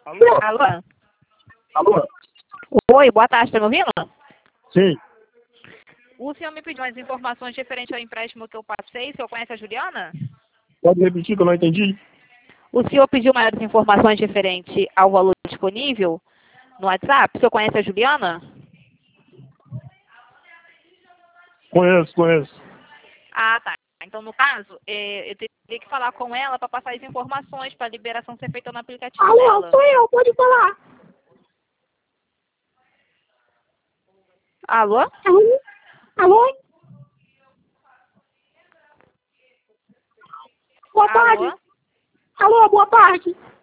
Alô? Alô? Alô? Oi, boa tarde, tá me ouvindo? Sim. O senhor me pediu umas informações referente ao empréstimo que eu passei. O senhor conhece a Juliana? Pode repetir que eu não entendi? O senhor pediu maiores informações referente ao valor disponível no WhatsApp. O senhor conhece a Juliana? Conheço. Ah, tá. Então, no caso, eu teria que falar com ela para passar as informações para a liberação ser feita no aplicativo Alô, dela. sou eu, pode falar. Alô? Alô? Alô? Boa tarde. Alô? Alô, boa tarde.